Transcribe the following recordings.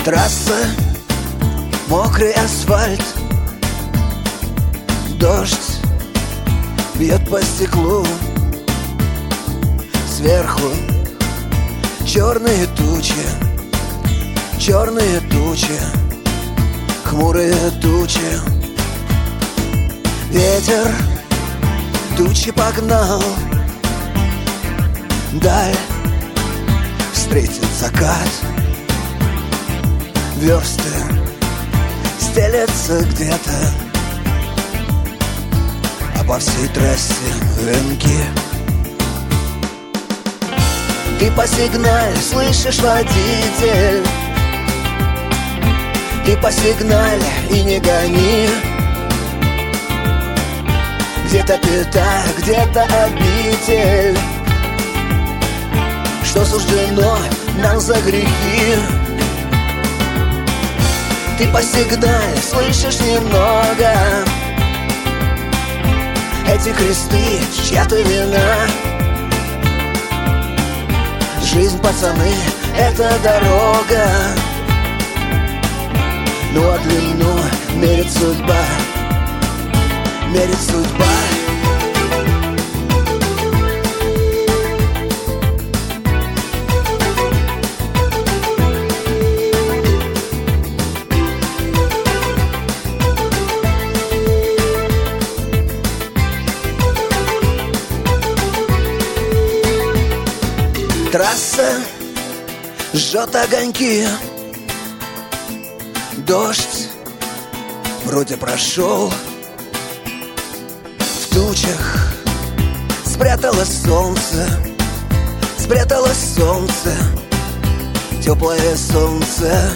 Трасса, мокрый асфальт, дождь бьет по стеклу. Сверху черные тучи, хмурые тучи. Ветер тучи погнал, даль встретит закат. Версты стелятся где-то, а по всей трассе венки. Ты по сигнале слышишь, водитель, ты по сигнале и не гони. Где-то пята, где-то обитель, что суждено нам за грехи. Ты по сигнале слышишь немного, эти кресты чья-то вина. Жизнь, пацаны, это дорога, ну а длину мерит судьба, мерит судьба. Трасса жжет огоньки, дождь вроде прошел. В тучах спряталось солнце, теплое солнце.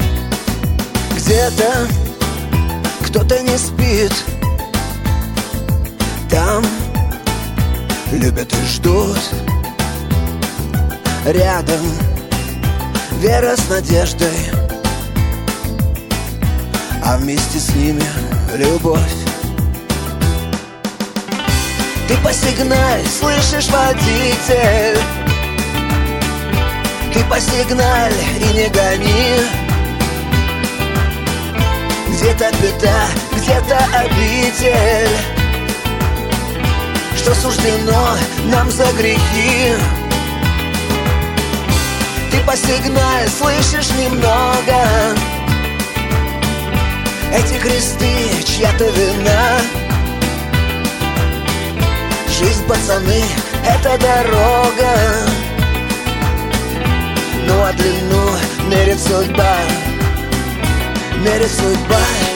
Где-то кто-то не спит, там любят и ждут. Рядом вера с надеждой, а вместе с ними любовь. Ты по сигнале слышишь, водитель, ты по сигнале и не гони. Где-то беда, где-то обитель, что суждено нам за грехи. Ты по сигнале слышишь немного, эти кресты чья-то вина. Жизнь, пацаны, это дорога, ну а длину мерит судьба, мерит судьба.